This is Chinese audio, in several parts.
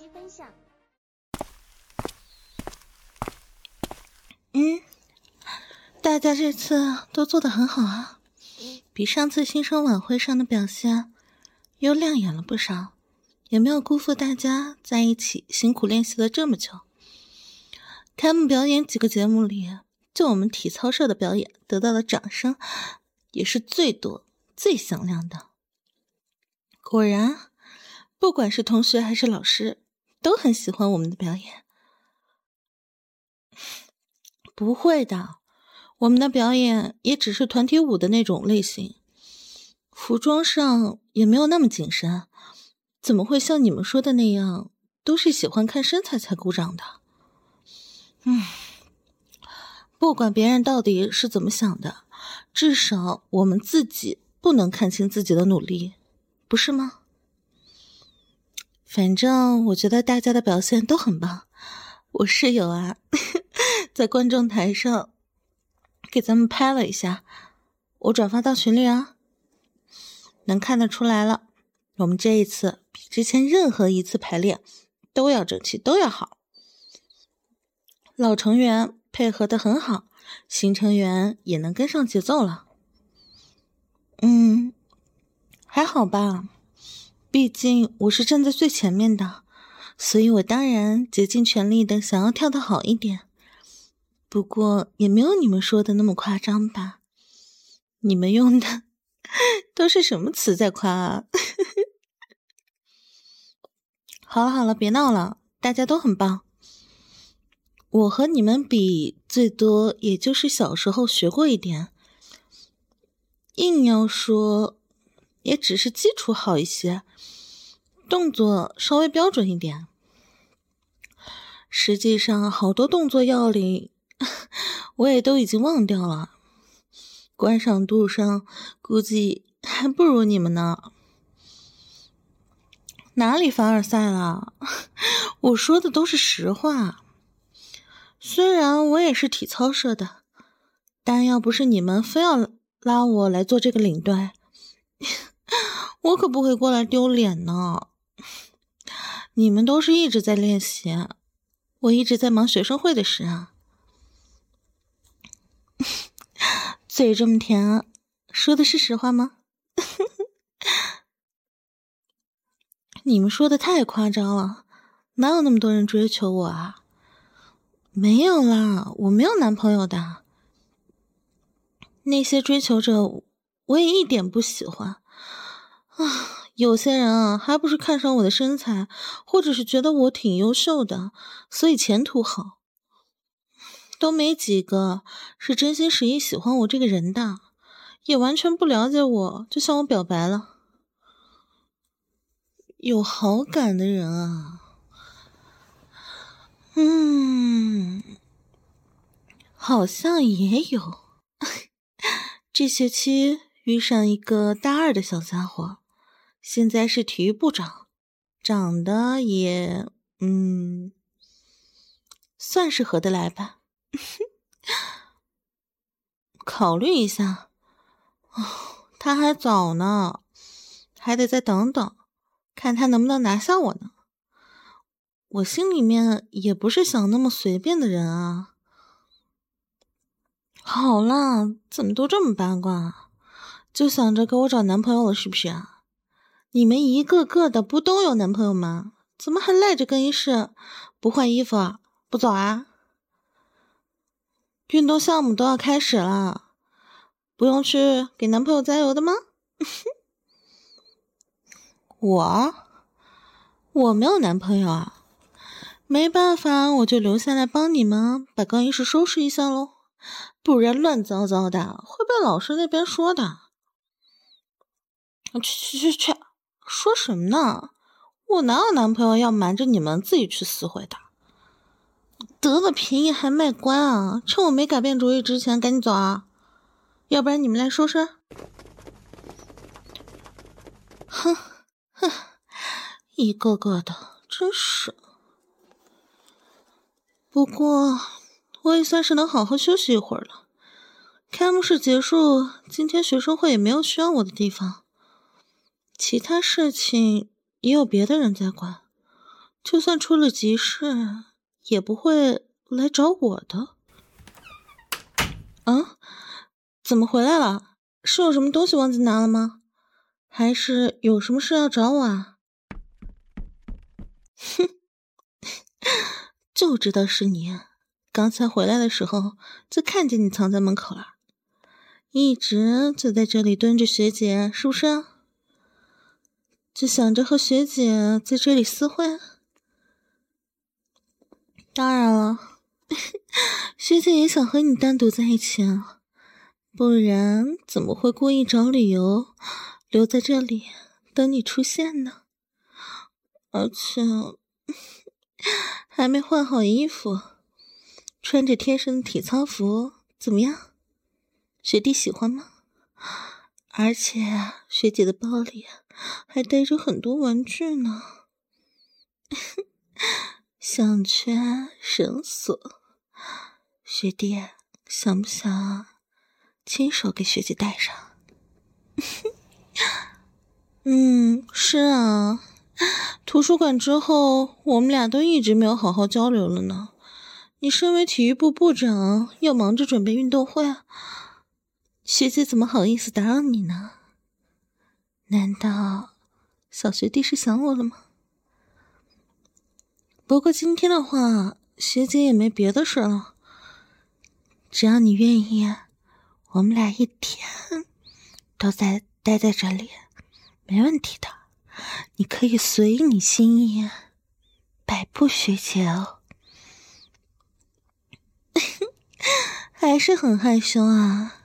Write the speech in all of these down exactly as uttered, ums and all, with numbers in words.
期分享。 嗯，大家这次都做得很好啊，比上次新生晚会上的表现又亮眼了不少，也没有辜负大家在一起辛苦练习了这么久。开幕表演几个节目里，就我们体操社的表演得到的掌声也是最多最响亮的。果然，不管是同学还是老师，都很喜欢我们的表演。不会的，我们的表演也只是团体舞的那种类型，服装上也没有那么紧身，怎么会像你们说的那样，都是喜欢看身材才鼓掌的？嗯，不管别人到底是怎么想的，至少我们自己不能看清自己的努力，不是吗？反正我觉得大家的表现都很棒。我室友啊在观众台上给咱们拍了一下，我转发到群里啊，能看得出来了，我们这一次比之前任何一次排练都要整齐，都要好。老成员配合得很好，新成员也能跟上节奏了。嗯，还好吧，毕竟我是站在最前面的，所以我当然竭尽全力的想要跳得好一点。不过也没有你们说的那么夸张吧？你们用的都是什么词在夸啊？好了好了，别闹了，大家都很棒。我和你们比，最多也就是小时候学过一点，硬要说也只是基础好一些，动作稍微标准一点。实际上好多动作要领我也都已经忘掉了，观赏度上估计还不如你们呢。哪里凡尔赛了？我说的都是实话。虽然我也是体操社的，但要不是你们非要拉我来做这个领队，我可不会过来丢脸呢。你们都是一直在练习，我一直在忙学生会的事啊。嘴这么甜啊，说的是实话吗？你们说的太夸张了，哪有那么多人追求我啊？没有啦，我没有男朋友的。那些追求者我也一点不喜欢啊。有些人啊，还不是看上我的身材，或者是觉得我挺优秀的，所以前途好，都没几个是真心实意喜欢我这个人的，也完全不了解我就向我表白了。有好感的人啊，嗯，好像也有。这学期遇上一个大二的小家伙，现在是体育部长，长得也嗯，算是合得来吧。考虑一下。哦，他还早呢，还得再等等，看他能不能拿下我呢。我心里面也不是想那么随便的人啊。好啦，怎么都这么八卦？就想着给我找男朋友了是不是啊？你们一个个的不都有男朋友吗？怎么还赖着更衣室不换衣服啊？不走啊？运动项目都要开始了，不用去给男朋友加油的吗？我我没有男朋友啊，没办法，我就留下来帮你们把更衣室收拾一下咯，不然乱糟糟的会被老师那边说的。去去去去，说什么呢？我哪有男朋友要瞒着你们自己去撕毁的？得了便宜还卖乖啊！趁我没改变主意之前赶紧走啊，要不然你们来说说。哼哼，一个个的真是。不过我也算是能好好休息一会儿了。开幕式结束，今天学生会也没有需要我的地方，其他事情也有别的人在管， 就算出了急事，也不会来找我的。啊？怎么回来了？是有什么东西忘记拿了吗？还是有什么事要找我啊？哼，就知道是你。刚才回来的时候就看见你藏在门口了，一直就在这里蹲着学姐，是不是啊？就想着和学姐在这里私会？当然了，学姐也想和你单独在一起啊，不然怎么会故意找理由留在这里等你出现呢？而且还没换好衣服，穿着贴身的体操服，怎么样？学弟喜欢吗？而且学姐的包里还带着很多玩具呢。项圈、绳索，学弟想不想亲手给学姐戴上？嗯，是啊，图书馆之后我们俩都一直没有好好交流了呢。你身为体育部部长，又忙着准备运动会，学姐怎么好意思打扰你呢？难道小学弟是想我了吗？不过今天的话，学姐也没别的事了。只要你愿意，我们俩一天都在待在这里，没问题的。你可以随你心意，摆布学姐哦。还是很害羞啊。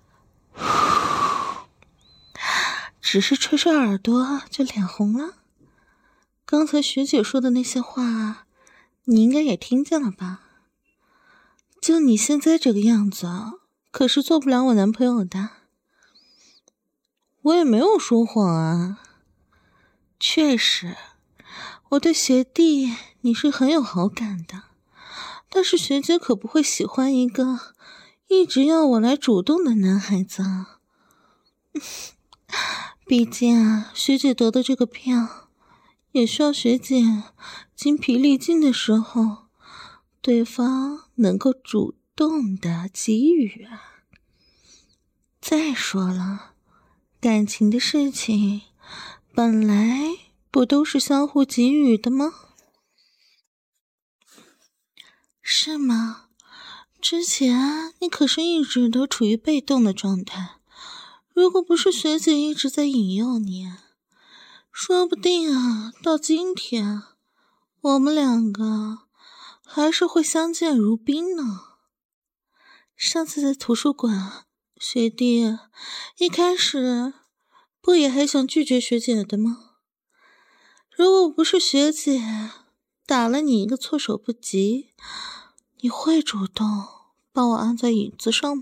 只是吹吹耳朵就脸红了。刚才学姐说的那些话，你应该也听见了吧？就你现在这个样子，可是做不了我男朋友的。我也没有说谎啊。确实，我对学弟你是很有好感的，但是学姐可不会喜欢一个一直要我来主动的男孩子啊。毕竟啊，学姐得的这个病也需要学姐精疲力尽的时候，对方能够主动的给予啊。再说了，感情的事情本来不都是相互给予的吗？是吗？之前你可是一直都处于被动的状态，如果不是学姐一直在引诱你，说不定啊，到今天我们两个还是会相见如宾呢。上次在图书馆，学弟一开始不也还想拒绝学姐的吗？如果不是学姐打了你一个措手不及，你会主动把我按在椅子上吗？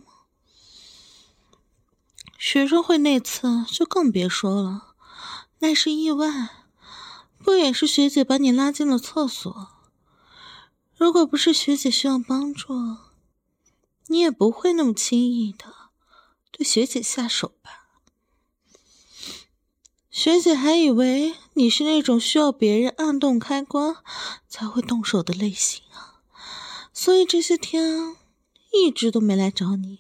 学生会那次就更别说了，那是意外，不也是学姐把你拉进了厕所？如果不是学姐需要帮助，你也不会那么轻易的对学姐下手吧？学姐还以为你是那种需要别人按动开关才会动手的类型啊，所以这些天一直都没来找你。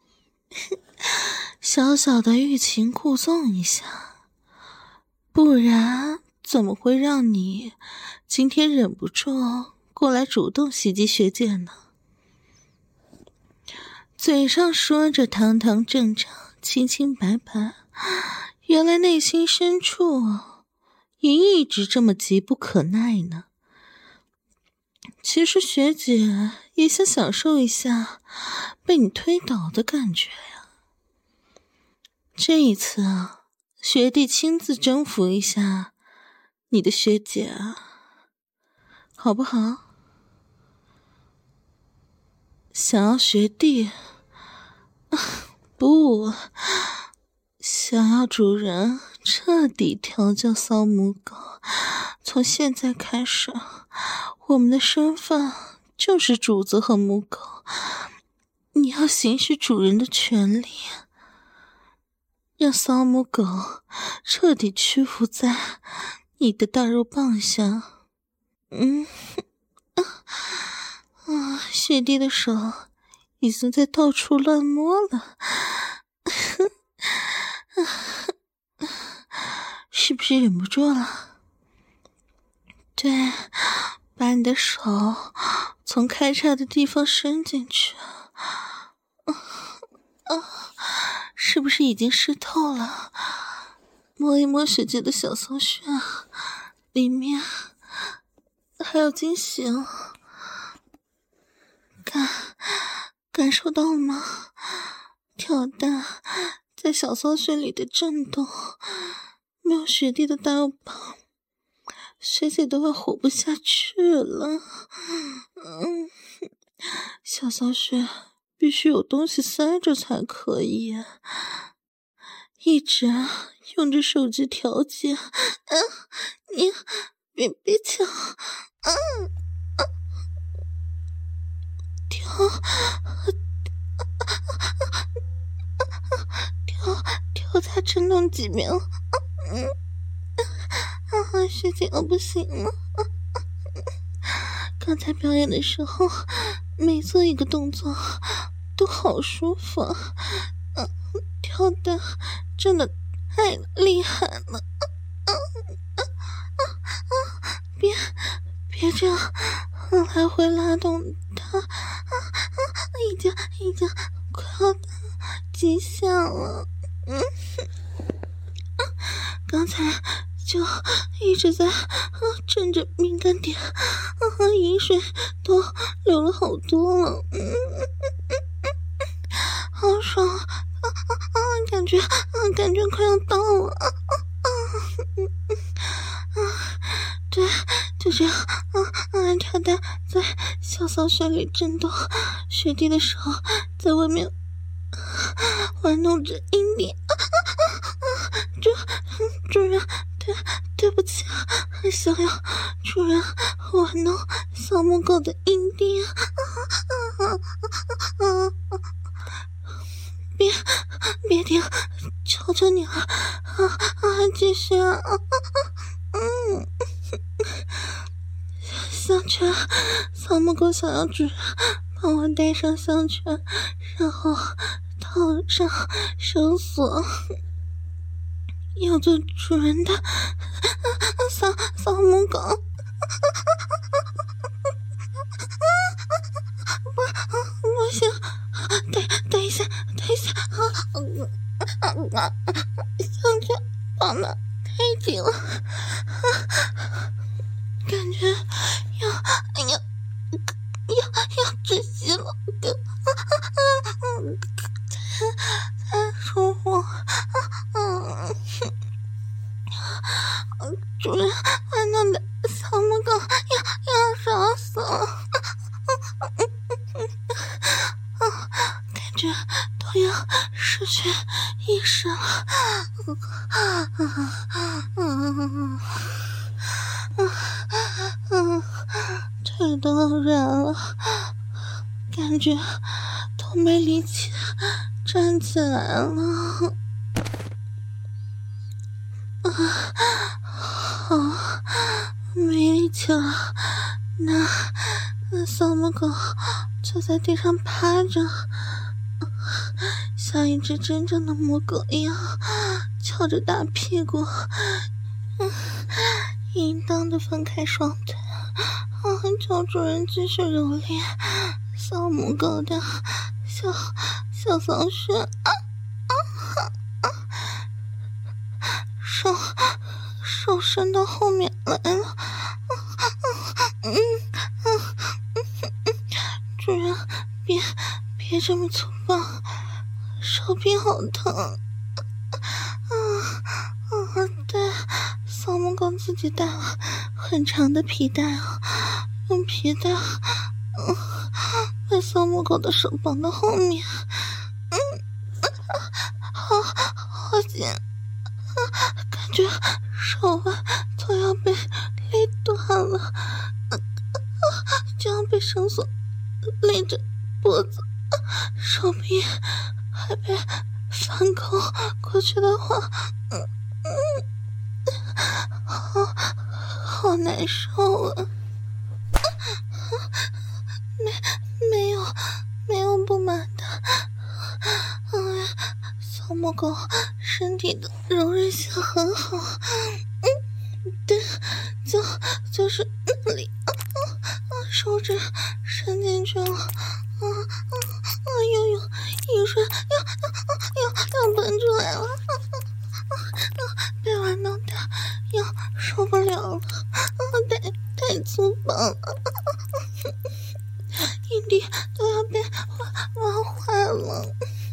小小的欲擒故纵一下，不然怎么会让你今天忍不住过来主动袭击学姐呢？嘴上说着堂堂正正、清清白白，原来内心深处也一直这么急不可耐呢。其实学姐也想享受一下被你推倒的感觉呀。这一次啊，学弟亲自征服一下你的学姐啊，好不好？想要学弟不，想要主人彻底调教骚母狗，从现在开始，我们的身份就是主子和母狗，你要行使主人的权利，让骚母狗彻底屈服在你的大肉棒下。 嗯，啊啊！雪弟的手已经在到处乱摸了，是不是忍不住了？对，把你的手从开叉的地方伸进去，啊啊！是不是已经湿透了？摸一摸雪姐的小骚穴，里面还有惊喜哦。感感受到了吗？跳蛋在小骚穴里的震动，没有雪弟的大肉棒，学姐都要活不下去了。嗯，小骚穴必须有东西塞着才可以。一直用着手机调节，嗯，你别别抢，嗯，调调调才震动几秒，嗯，啊，学姐我不行了。刚才表演的时候，每做一个动作都好舒服，嗯，跳的真的太厉害了，啊啊啊啊！别别这样来回拉动它，啊啊！已经已经快要到极限了，嗯，啊，刚才就一直在啊震着敏感点，啊，饮水都流了好多了，嗯嗯嗯嗯嗯，好爽啊啊啊！感觉啊感觉快要到了，啊啊啊！嗯嗯啊，对，就这样，啊啊！跳蛋在小骚穴里震动，雪弟的手在外面玩弄着阴蒂，啊啊啊啊！主主人，对对不起，想要主人玩弄小母狗的阴蒂，啊啊啊啊啊！别别停，求求你了，啊啊！继续啊，啊啊嗯，项圈，小母狗想要主人帮我戴上项圈，然后套上绳索，要做主人的小小母狗。不不行，等等一下，等一下，啊啊啊！项圈绑的太紧了，啊，感觉要哎呀要要窒息了，啊啊啊！太太舒服，嗯，主人玩弄的小母狗要要爽死了，感觉都要失去意识了，腿都软了，感觉都没力气站起来了。啊，好，没力气了，那那小母狗就在地上趴着，像一只真正的母狗一样翘着大屁股，嗯，应当的分开双腿，啊，叫主人继续揉捏小母狗的小小骚穴，啊啊啊！手手伸到后面来了，嗯嗯嗯嗯，主人别别这么粗暴，手臂好疼，啊啊！对，小母狗自己带了很长的皮带啊，用皮带嗯把小母狗的手绑到后面，嗯，好好紧。感觉手腕都要被勒断了，啊啊、就要被绳索勒着脖子，啊、手臂还被反扣过去的话，嗯嗯，好好难受啊！ 没没有没有不满的。哎呀，小母狗身体的柔韧性很好，嗯，对，就就是那里，啊啊啊，手指伸进去了，啊啊啊，又有雨水要要要要喷出来了，啊啊啊，被玩弄的要受不了了，啊，太太粗暴了，啊啊啊，一滴都要被玩玩坏了。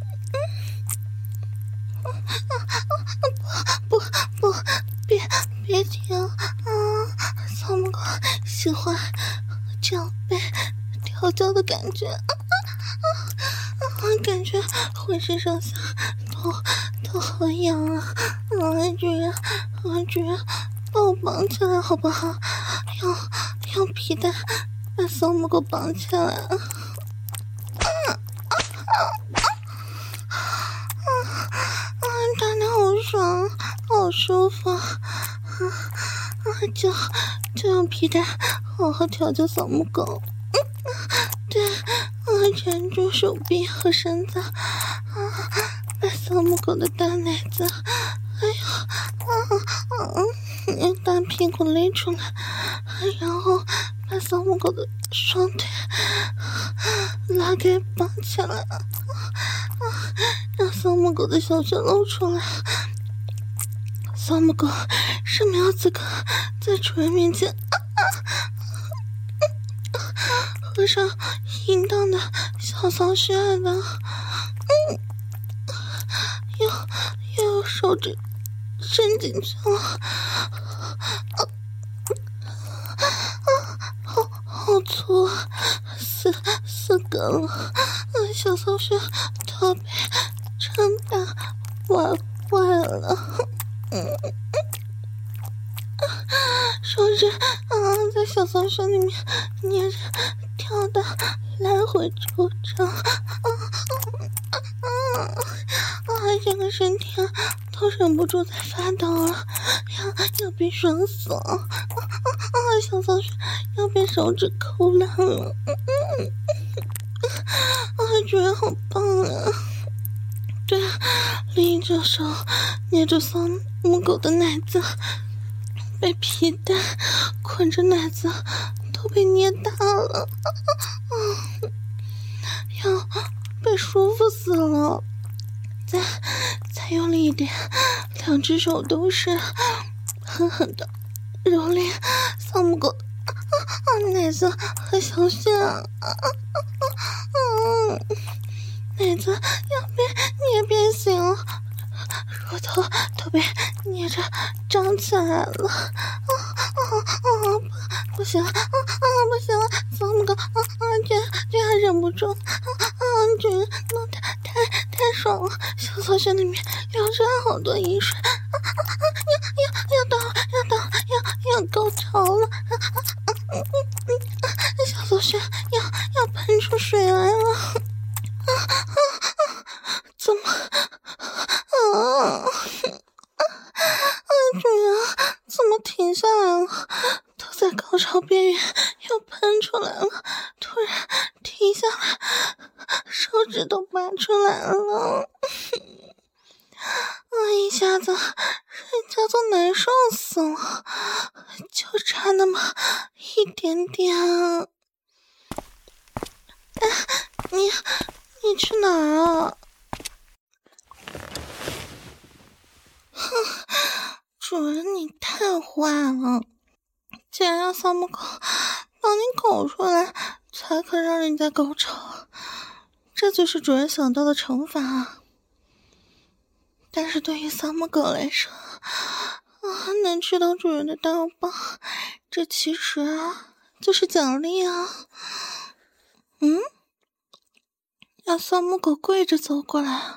不不，别别停啊！小母狗喜欢这样被调教的感觉，啊啊啊！感觉浑身上下都都好痒啊！啊，居然啊居然把我绑起来好不好？用用皮带把小母狗绑起来啊！啊，打得好爽，好舒服啊！啊，就就用皮带好好调教小母狗，嗯，对，啊，缠住手臂和身子，啊，把小母狗的大奶子，哎呀，啊啊，用大屁股勒出来，然后把小母狗的双腿拉开绑起来，啊啊，让小母狗的小穴露出来。小母狗是没有资格在主人面前啊啊啊合上淫荡的小骚穴的，嗯，又又有手指伸进去了，啊啊，好好粗啊，四四根了，啊，小骚穴都被撑大玩坏了。嗯，手指啊，在小骚穴里面捏着跳的来回抽张，啊啊啊啊！整个身体都忍不住在发抖了，要要被爽死了！啊啊啊！小骚穴要被手指抠烂了，嗯嗯啊，觉得好棒啊！对，另一只手捏着小母狗的奶子，被皮带捆着，奶子都被捏大了，啊啊啊，要被舒服死了。再再用力一点，两只手都是狠狠的蹂躏小母狗的啊啊奶子和小穴，啊啊啊啊！奶子要被捏变形了，乳头都被捏着长起来了，啊啊啊！不不行了，啊啊不行了，小母狗啊啊，居然居然忍不住，啊啊，居然弄得太太爽了，小骚穴里面流出来好多饮水，啊啊啊！要要要到要到要要高潮了，啊啊啊嗯嗯啊！小骚穴要要喷出水来了。啊啊啊！怎么啊啊！主人怎么停下来了？都在高潮边缘，又喷出来了，突然停下来，手指都拔出来了。啊，一下子人家都难受死了，就差那么一点点。哎，你你去哪儿啊？哼，主人你太坏了，竟然让小母狗帮你狗出来，才肯让人家高潮，这就是主人想到的惩罚啊。但是对于小母狗来说，啊，能吃到主人的大肉棒，这其实啊就是奖励啊。嗯，让小母狗跪着走过来，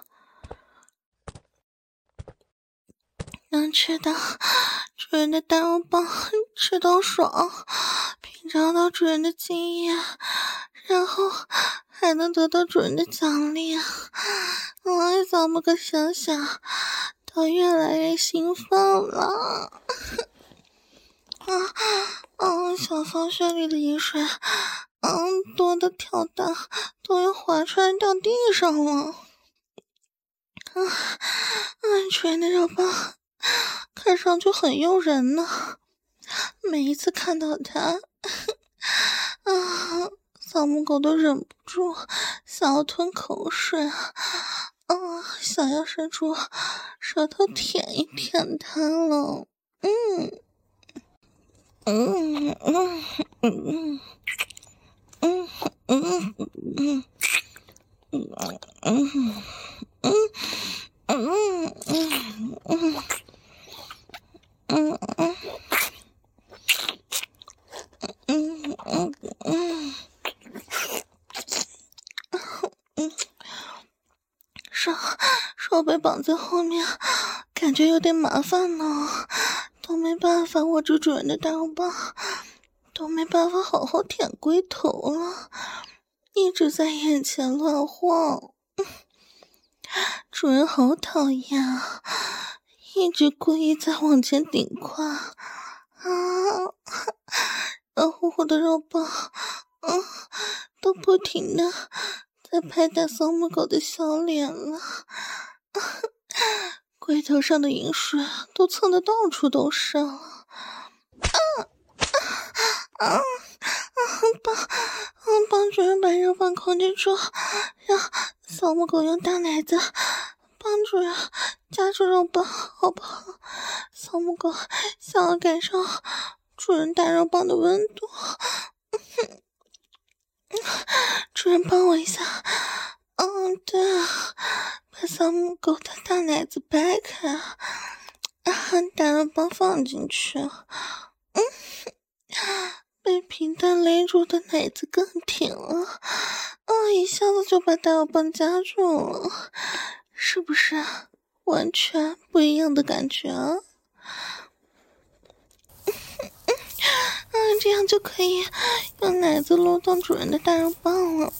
能吃到主人的大肉棒，吃到爽，品尝到主人的经验，然后还能得到主人的奖励啊！哎，小母狗想想都越来越兴奋了。啊啊！小骚穴里的饮水嗯，多的跳蛋都要滑出来掉地上了。啊啊！主人的肉棒看上去很诱人呢，每一次看到它，啊，小母狗都忍不住想要吞口水啊，想要伸出舌头舔一舔它了。嗯嗯嗯嗯嗯嗯嗯嗯嗯嗯嗯。嗯嗯嗯嗯嗯嗯嗯嗯嗯，手手被绑在后面，感觉有点麻烦呢，都没办法握住主人的大肉棒，都没办法好好舔龟头了，一直在眼前乱晃。主人好讨厌啊，一直故意在往前顶胯啊，热乎乎的肉棒，嗯，都不停的在拍打小母狗的小脸了，龟头上的饮水都蹭得到处都是了。啊啊啊！帮帮主人把肉棒控制住，让小母狗用大奶子帮主人夹住肉棒，好不好？小母狗想要感受主人大肉棒的温度。主人帮我一下。嗯，对啊，把小母狗的大奶子掰开，啊，大肉棒放进去。嗯，被皮蛋勒住的奶子更挺了，啊，一下子就把大肉棒夹住了，是不是完全不一样的感觉啊？嗯，这样就可以用奶子撸动主人的大肉棒了。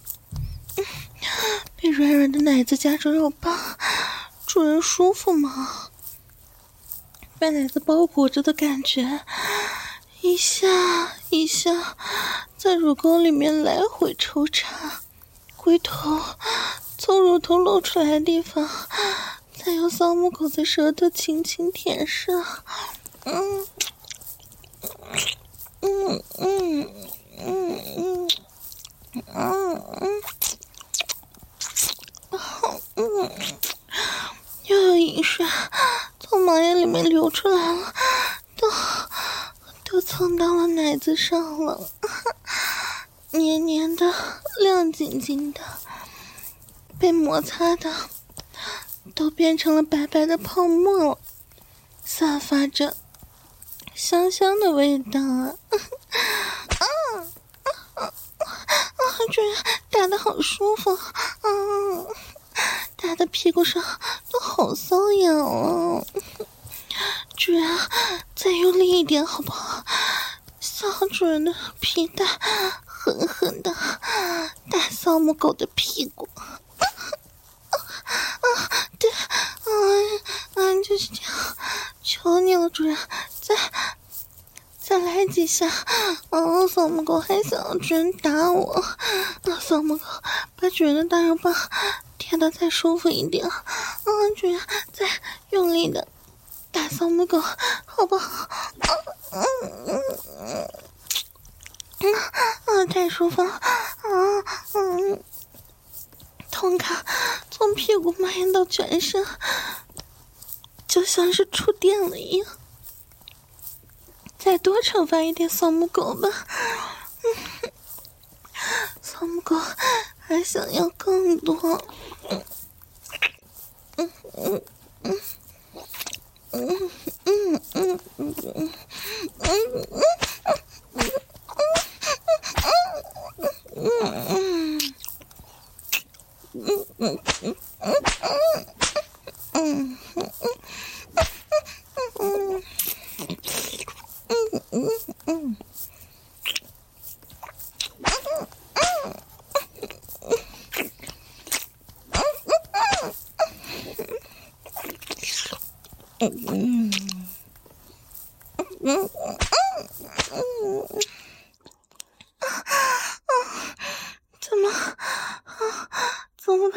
被软软的奶子夹住肉棒，主人舒服吗？被奶子包裹着的感觉，一下一下在乳沟里面来回抽插，龟头从乳头露出来的地方，再由小母狗的舌头轻轻舔舐。嗯嗯嗯嗯嗯嗯嗯。嗯，又有饮水从毛眼里面流出来了，都都蹭到了奶子上了，黏黏的，亮晶晶的，被摩擦的都变成了白白的泡沫了，散发着香香的味道啊！啊啊啊！主人打得好舒服，嗯。打的屁股上都好瘙痒哦，主人再用力一点好不好？小主人的皮带狠狠的打小母狗的屁股。啊啊，对，嗯嗯，就是这样，求你了，主人，再再来几下。哦，小母狗还想要主人打我，啊，小母狗把主人的大肉棒舔得再舒服一点，嗯，主人再用力的打小母狗，好不好？嗯嗯嗯嗯啊，太舒服了，啊嗯，痛感从屁股蔓延到全身，就像是触电了一样。再多惩罚一点小母狗吧，嗯，小母狗还想要更多。嗯嗯嗯嗯嗯嗯嗯嗯嗯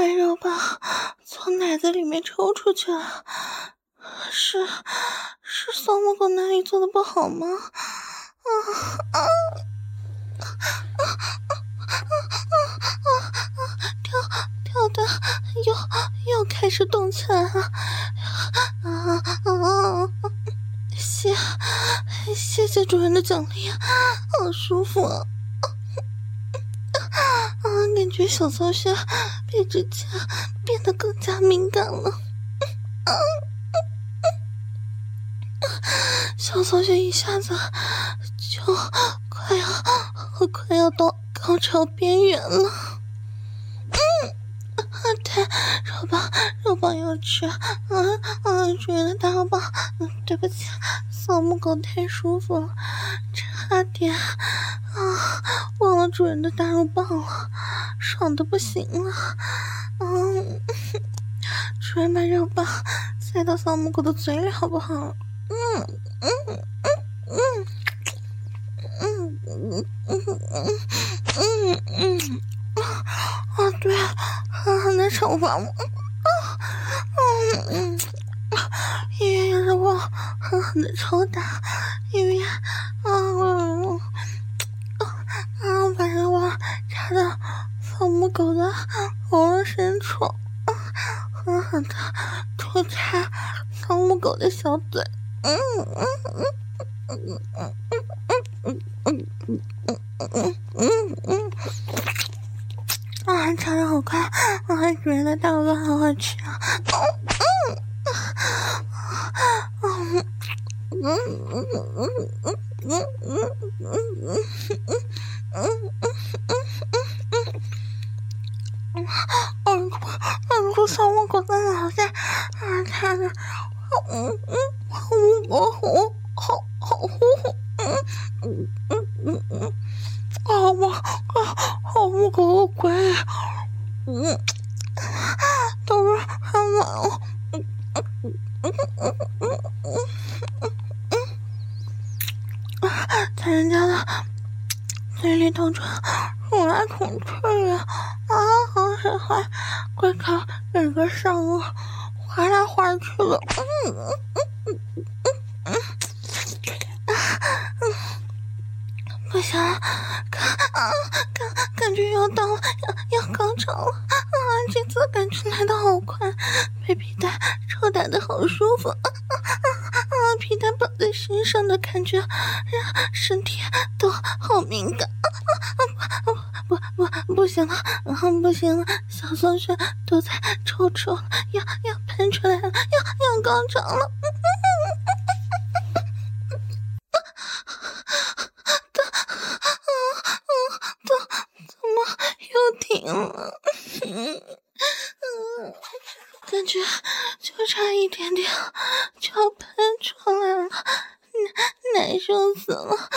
把肉棒从奶子里面抽出去了。是是骚母狗哪里做的不好吗？啊啊啊啊啊啊啊！跳跳的又又开始动起来了。啊啊啊！谢谢谢主人的奖励，好舒服啊！啊，感觉小骚穴比之前变得更加敏感了。啊，小骚穴一下子就快要快要到高潮边缘了。嗯。啊，对，肉棒，肉棒要吃，啊啊！主人的大肉棒，嗯，对不起，骚母狗太舒服了，差点啊忘了主人的大肉棒了，爽的不行了。嗯，主人把肉棒塞到骚母狗的嘴里好不好？嗯嗯嗯嗯嗯嗯嗯嗯嗯。啊，对啊，很难惩罚我。嗯嗯，医院要让我狠狠的抽打，医院啊啊啊，把让我插到骚母狗的喉咙深处，狠狠的抽插骚母狗的小嘴。嗯嗯嗯嗯嗯嗯嗯嗯嗯嗯嗯。啊，插的好快！啊，主人的大肉棒好好吃啊！嗯嗯嗯嗯嗯嗯嗯嗯嗯嗯嗯嗯，嗯，嗯，这小母狗在哪下？啊，插的，嗯嗯，好我好好好呼呼，嗯嗯嗯嗯嗯，啊我啊，好母狗鬼，嗯。都是很暖了，嗯嗯嗯嗯嗯嗯嗯嗯，在人家的嘴里头转捅来捅去呀，啊，好喜欢，快看整个上颚滑来滑去了，嗯嗯嗯嗯嗯嗯，不行了，感啊感感觉要到了，要要高潮了。啊，这次感觉来得好快，被皮带抽打的好舒服，啊啊啊啊！皮带绑在身上的感觉，让身体都好敏感，啊啊啊！不不不，不行了，啊不行了，小松穴都在抽搐了，要要喷出来了，要要高潮了，嗯嗯嗯嗯嗯嗯，怎怎么又停了？嗯嗯，感觉就差一点点就要喷出来了，难难受死了。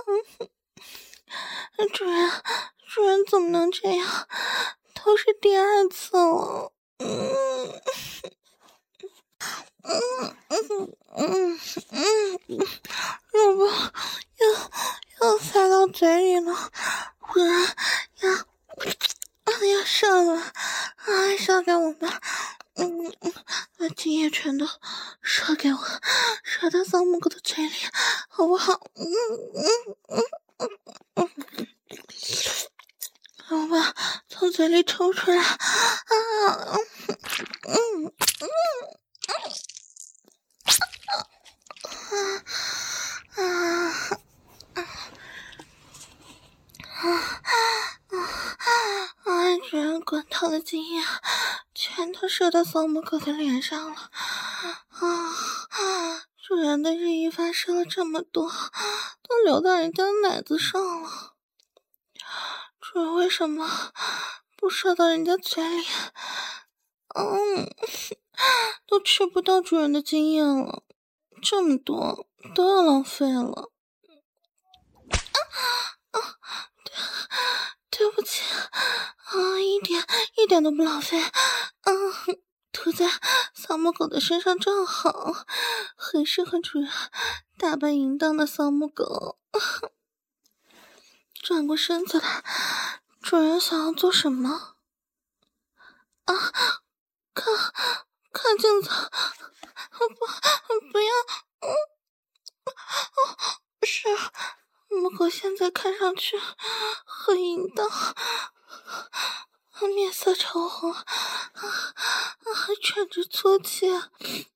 嗯，主人，主人怎么能这样？都是第二次了。嗯嗯嗯嗯嗯，要不又又塞到嘴里了，不然要啊要射了啊，射给我吧。嗯嗯，把精液全都射给我，射到骚母狗的嘴里，好不好？嗯嗯嗯嗯嗯，好吧，从嘴里抽出来啊！嗯嗯嗯啊啊啊啊！主人滚烫的精液全都射到骚母狗的脸上了啊！主人的日益发射了这么多，都流到人家的奶子上了。主人为什么不射到人家嘴里？嗯，都吃不到主人的精液了，这么多都要浪费了。啊，对，对不起啊，一点一点都不浪费。嗯，涂在骚母狗的身上正好，很适合主人打扮淫荡的骚母狗。转过身子来，主人想要做什么？啊啊！看，看镜子，不，不要，嗯，哦，是，不过现在看上去很淫荡，面色潮红，啊，还喘着粗气，啊，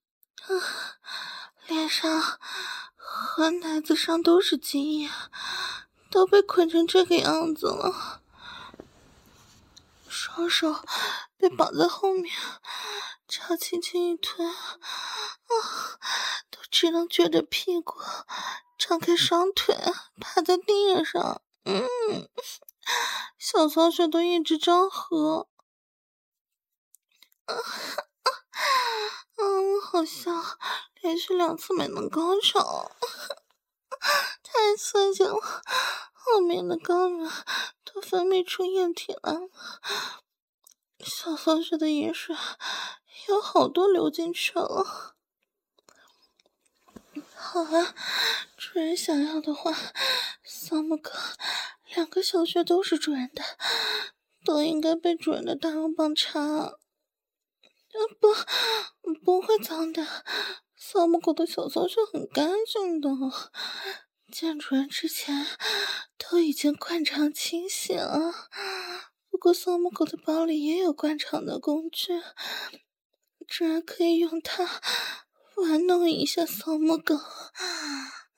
脸上和奶子上都是精液，都被捆成这个样子了。双手被绑在后面，只要轻轻一推，啊，都只能撅着屁股，张开双腿，趴在地上。嗯，小骚穴都一直张合。嗯，好像连续两次没能高潮，太刺激了，后面的肛门都分泌出液体来了，小骚穴的饮水有好多流进去了。好啊，主人想要的话，骚木哥两个小穴都是主人的，都应该被主人的大肉棒插。呃，不，不会脏的，骚木狗的小骚穴很干净的，见主人之前都已经灌肠清洗了。不过骚木狗的包里也有灌肠的工具，主人可以用它玩弄一下骚木狗。啊，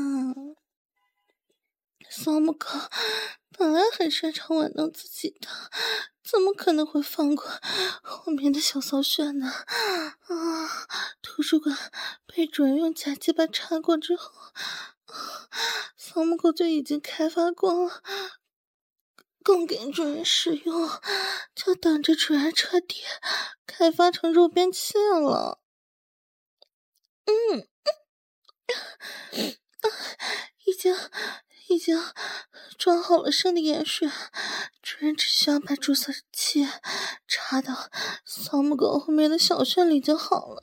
骚木狗本来很擅长玩弄自己的，怎么可能会放过后面的小骚穴呢？啊！图书馆被主人用假鸡巴插过之后，骚木狗就已经开发过了，供给主人使用，就等着主人彻底开发成肉便器了。嗯，已经已经装好了生理盐水，主人只需要把注射器插到骚木狗后面的小穴里就好了。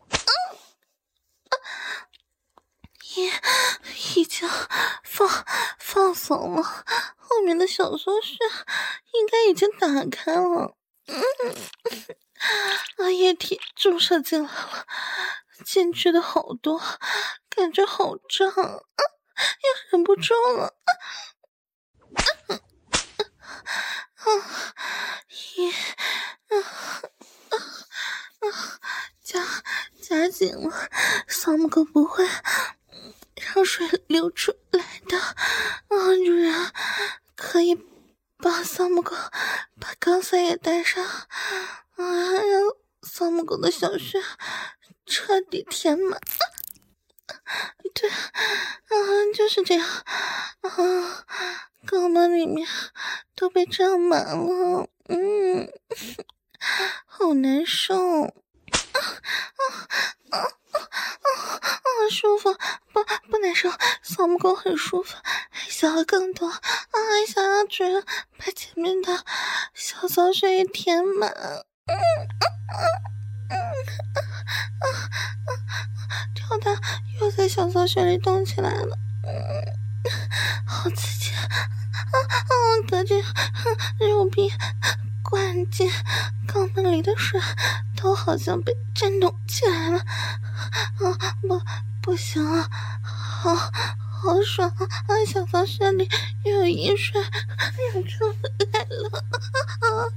也、啊、已经放放松了，后面的小骚穴应该已经打开了。嗯，啊，液体注射进来了，进去的好多，感觉好胀，啊，也忍不住了。啊啊也啊啊啊！夹夹紧了，骚木狗不会让水流出来的。啊，主人可以帮骚木狗把钢塞也带上，啊，让骚木狗的小穴彻底填满。对，啊，就是这样，啊，肛门里面都被胀满了，嗯，好难受，啊啊啊啊啊！舒服，不不难受，骚木狗很舒服，还想要更多，啊，还想要主人把前面的小骚穴也填满，嗯嗯嗯啊啊啊！跳蛋又在小骚穴里动起来了，嗯，好刺激，啊啊！得劲，肉壁灌进肛门里的水都好像被震动起来了，啊，不不行了，好好爽啊！小骚穴里又有饮水流出来了，啊啊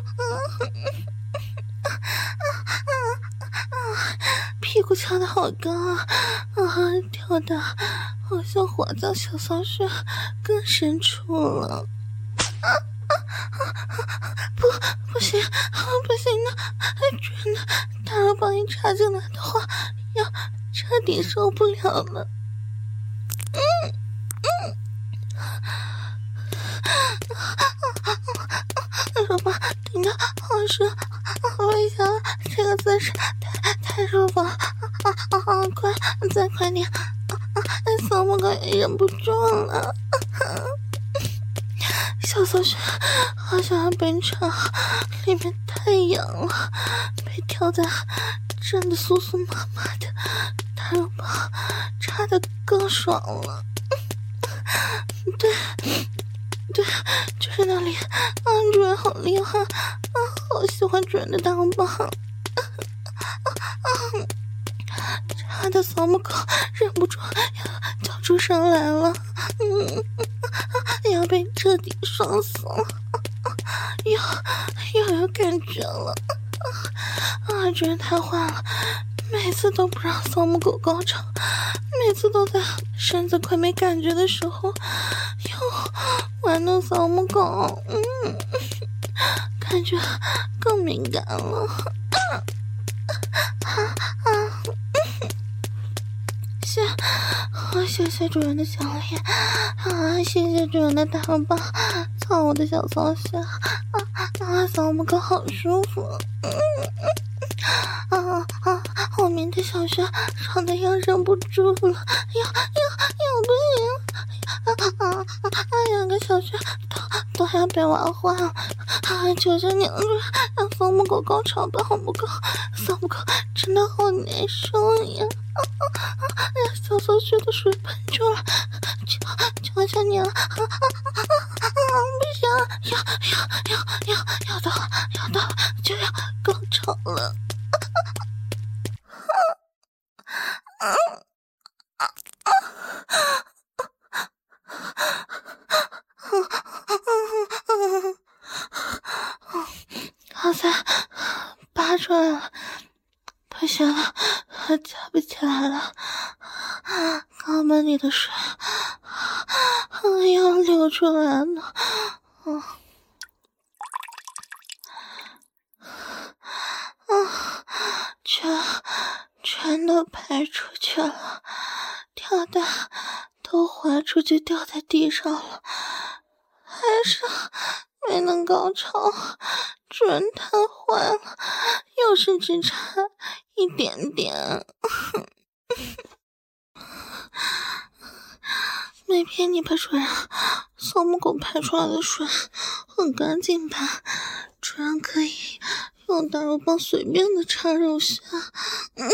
啊啊啊！屁股翘得好高啊，啊，跳的好像滑到小骚穴更深处了。啊啊啊！不，不行，不行的，真的，大肉棒一插进来的话，要彻底受不了了。嗯嗯，肉棒顶得好深，好危险啊！这个姿势太太舒服了，啊啊啊！快，再快点！啊啊！骚木狗也忍不住了。小骚穴好像要被插，里面太痒了，被挑的真的酥酥麻麻的，大肉棒插的更爽了。对， 对，就是那里，啊，主人好厉害，啊，好喜欢主人的大红包，啊啊！差的扫母狗忍不住要叫出声来了，嗯，要被彻底爽死了，又又有感觉了，啊，主人太坏了，每次都不让扫母狗高潮，每次都在身子快没感觉的时候又玩弄扫母狗，嗯，感觉更敏感了，啊啊啊！谢，啊，谢谢主人的奖励啊！谢谢主人的大红包，操我的小骚穴啊啊！扫母狗好舒服，嗯嗯啊啊！后面的小穴爽的要忍不住了，要要要不行！啊啊啊！两个小穴都都要被玩坏了啊！求求你了，让扫母狗高潮吧，好不狗？扫母狗真的好难受呀！啊啊啊！小骚穴的水喷出来，求求求你了！啊啊啊啊！不行，要要要要要到了，要到了，就要高潮了！啊啊啊啊！好在拔出来了，不行了，夹不起来了，肛门里的水要流出来了，嗯啊，全全都排出去了，跳蛋都滑出去掉在地上了，还是没能高潮，主人太坏了，又是只差一点点。没骗你吧，主人，扫母狗排出来的水很干净吧？主人可以用大肉棒随便的插肉下，嗯，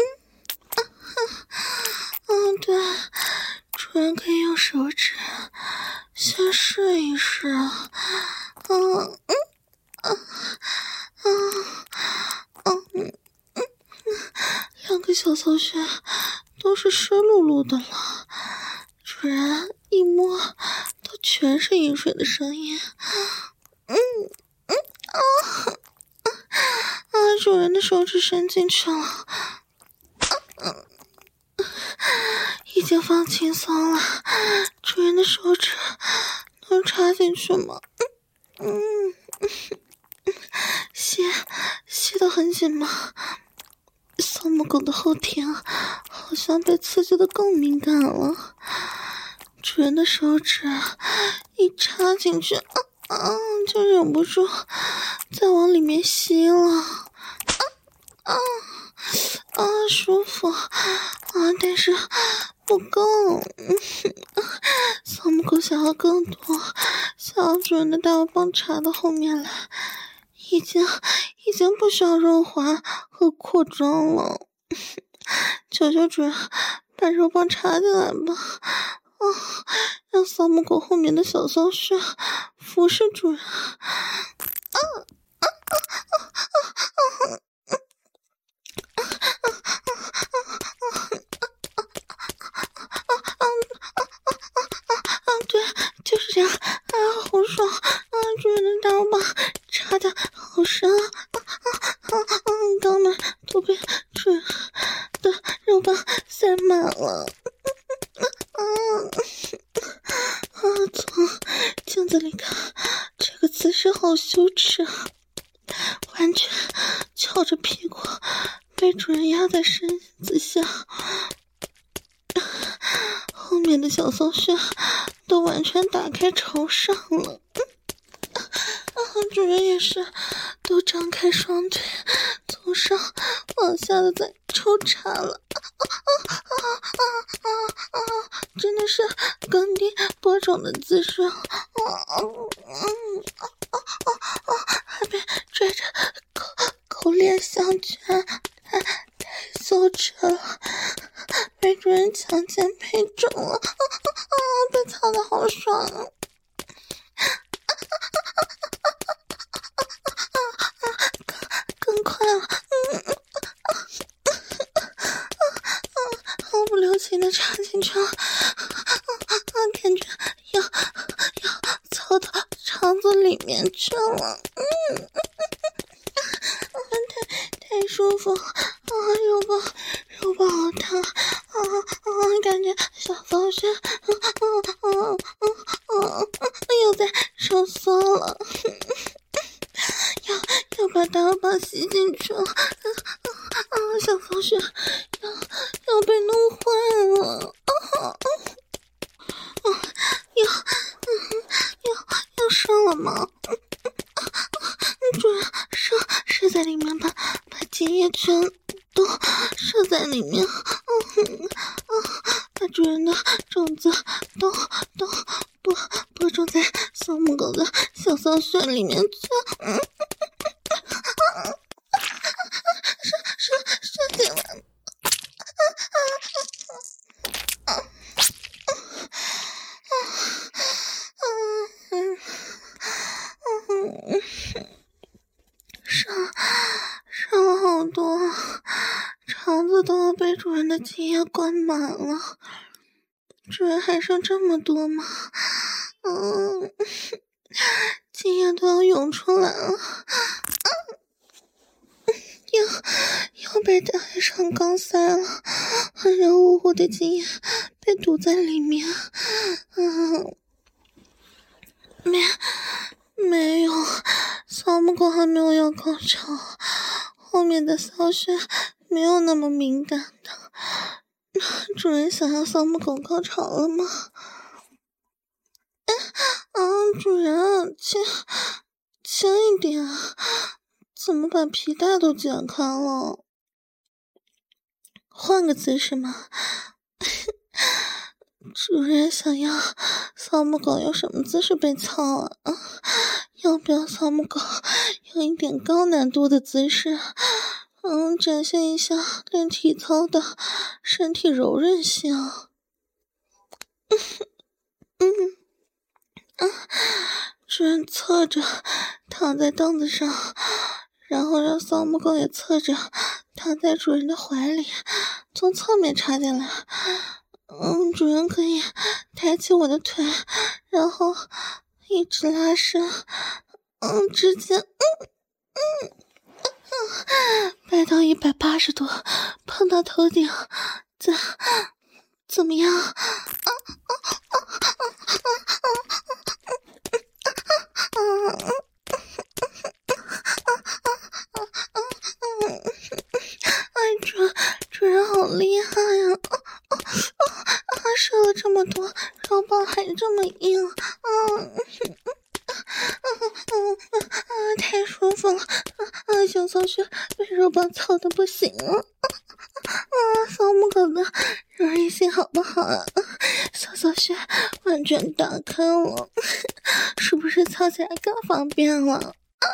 嗯，对，主人可以用手指先试一试，嗯嗯嗯嗯嗯嗯嗯，两个小骚穴都是湿漉漉的了，主人一摸都全是饮水的声音，嗯嗯啊啊！主人的手指伸进去了，啊嗯。已经放轻松了，主人的手指能插进去吗？嗯嗯，吸吸得很紧吗？扫母狗的后庭好像被刺激得更敏感了，主人的手指一插进去，啊啊，就忍不住再往里面吸了，啊啊啊，舒服啊，但是不够，扫母狗想要更多，想要主人的大肉棒插到后面来，已经已经不需要润滑和扩张了，求求主人把肉棒插进来吧，啊，让扫母狗后面的小骚穴服侍主人，啊啊啊啊啊啊！对，就是这样啊，好爽啊！主人的大肉棒插的好深啊啊啊啊！肛门都被主人的肉棒塞满了，啊啊！从镜子里看，这个姿势好羞耻啊，完全翘着屁股被主人压在身子下，后面的小骚穴都完全打开朝上了，啊，主人也是都张开双腿，从上往下的在抽插了，啊啊啊啊啊啊！真的是耕地播种的姿势，啊啊嗯啊啊啊啊！还被拽着口口脸相圈，太太羞耻了，被主人强奸配种了，啊啊啊！被操的好爽啊！ 肠子里面去了。嗯，太太舒服啊！肉棒肉棒好烫啊啊！感觉小骚穴啊啊啊啊啊！又在收缩了，要要把大肉棒吸进去了啊啊！小骚穴要要被弄坏了啊啊！啊，要嗯要要射了吗？主人射射在里面吧，把精液全都射在里面，嗯啊，把主人的种子都都播播种在小母狗的小骚穴里面去，嗯，射射射进来。上上了好多，肠子都要被主人的精液灌满了。主人还剩这么多吗？嗯，精液都要涌出来了，又又被大海上钢塞了，热乎乎的精液被堵在里面。嗯，没没有，小母狗还没有要高潮，后面的骚穴没有那么敏感的。主人想要小母狗高潮了吗？哎，啊，主人，轻轻一点，怎么把皮带都剪开了？换个姿势吗？主人想要小母狗有什么姿势被操啊？要不要小母狗有一点高难度的姿势？嗯，展现一下练体操的身体柔韧性。嗯嗯啊，主人侧着躺在凳子上，然后让小母狗也侧着躺在主人的怀里，从侧面插进来。嗯，主人可以抬起我的腿，然后一直拉伸，嗯，直接嗯嗯嗯，摆到一百八十度，碰到头顶，怎怎么样？啊啊啊啊啊啊！哎，主主人好厉害呀！啊啊啊啊！射了这么多，肉棒还这么硬，嗯嗯嗯啊，太舒服了！啊，小骚穴被肉棒操的不行了！啊，小母狗的柔韧性好不好啊？小骚穴完全打开了，是不是操起来更方便了？啊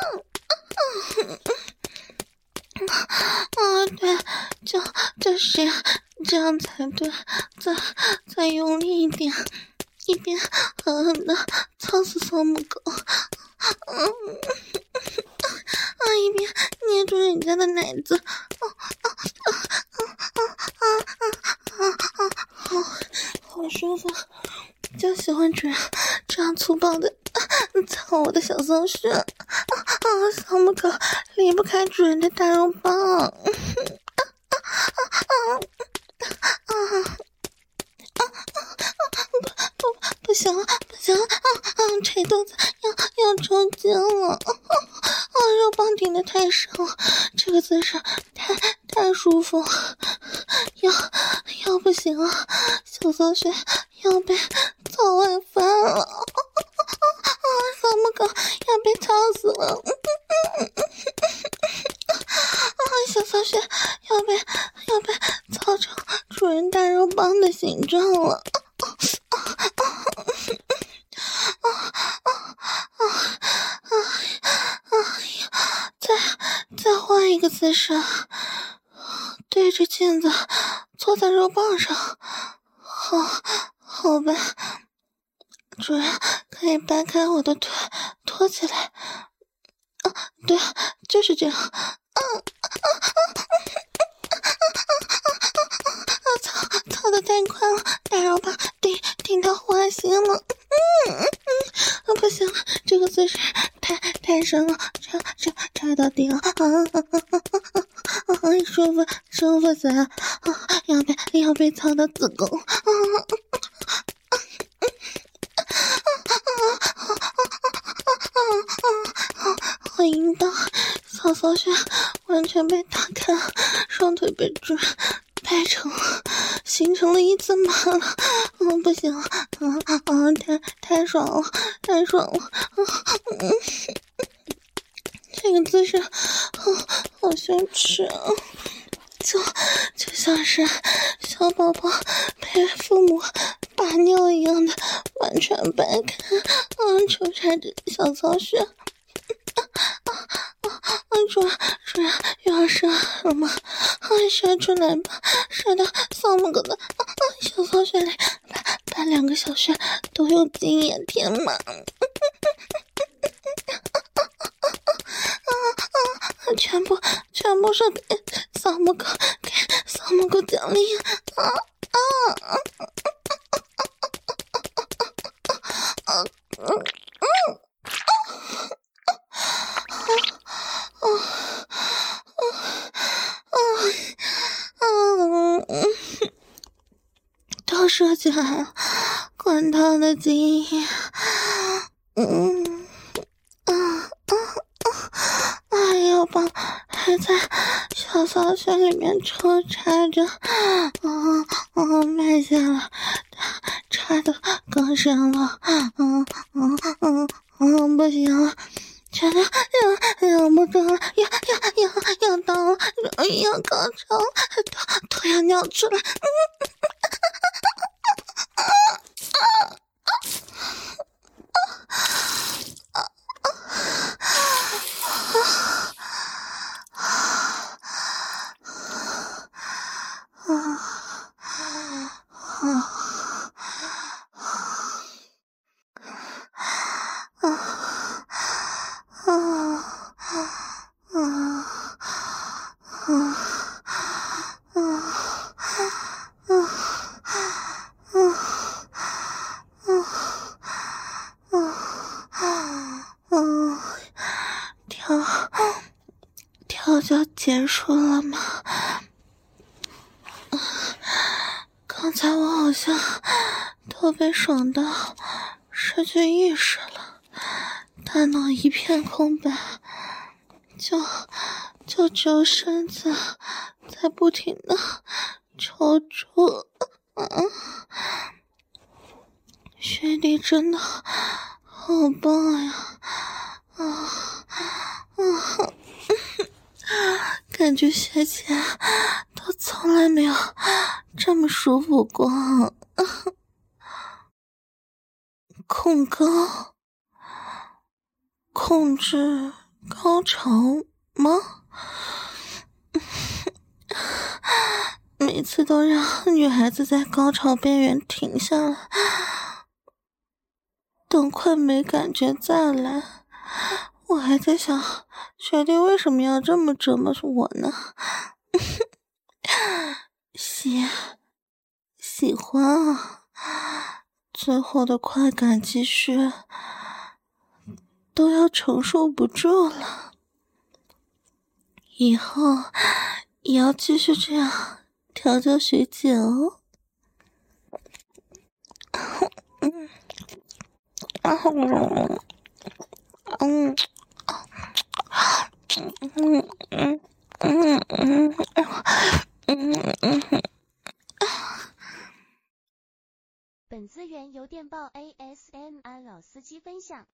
啊，对，就就是这样，这样才对，再再用力一点，一边狠狠的操死小母狗，嗯，啊，一边捏住人家的奶子，啊啊啊啊啊啊啊啊，好，好舒服，就喜欢这样这样粗暴的操我的小骚穴，啊啊，小母狗离不开主人的大肉棒，啊啊啊啊啊！不不行了，不行了！啊啊！腿肚子要要抽筋了！啊啊！肉棒顶得太深了，这个姿势太太舒服了，要要不行了，小骚穴要被操外翻了！啊啊啊！小母狗要被操死了！啊！小骚穴要被要被操成主人大肉棒的形状了！啊啊啊啊啊啊啊啊呀！再再换一个姿势，对着镜子坐在肉棒上，好，好吧。主人可以掰开我的腿，托起来。啊，对，就是这样。啊啊啊啊！操操的太快了，大肉棒顶顶到花心了。 嗯嗯嗯，不行了，这个姿势太太深了，插插插到底了，啊啊啊啊啊啊！舒服舒服死了，啊，要被要被操到子宫，啊啊我阴道小骚穴完全被打开了，双腿被拽掰成了，形成了一字马了。嗯，不行了，啊啊，太太爽了，太爽了！啊嗯，这个姿势，啊，好羞耻啊！就就像是小宝宝被父母把尿一样的，完全掰开，啊，抽插着小骚穴。啊啊啊！主人，主人又要射了吗？啊，射出来吧，射到扫母狗的啊啊小骚穴里，把把两个小穴都用精液填满。啊啊啊！全部全部是给扫母狗，给扫母狗奖励啊啊啊啊啊！都射进来了，滚烫的精液，嗯啊啊啊！哎呀，棒还在小骚穴里面抽插着，啊啊，慢下了，插的更深了，嗯嗯嗯嗯，不行了。觉得忍忍不住了，要要要要到了，要高潮了，都都要尿出来。嗯啊啊啊啊啊啊跳就结束了吗？刚才我好像都被爽到失去意识了，大脑一片空白，就就只有身子在不停的抽搐。嗯，学弟真的好棒呀！啊啊！感觉学姐都从来没有这么舒服过。控高，控制高潮吗？每次都让女孩子在高潮边缘停下来，等快没感觉再来。我还在想，学弟为什么要这么折磨我呢？喜喜欢啊，最后的快感继续都要承受不住了，以后也要继续这样调教学姐哦。嗯嗯嗯嗯嗯嗯嗯嗯。 本资源由电报 A S M R 老司机分享。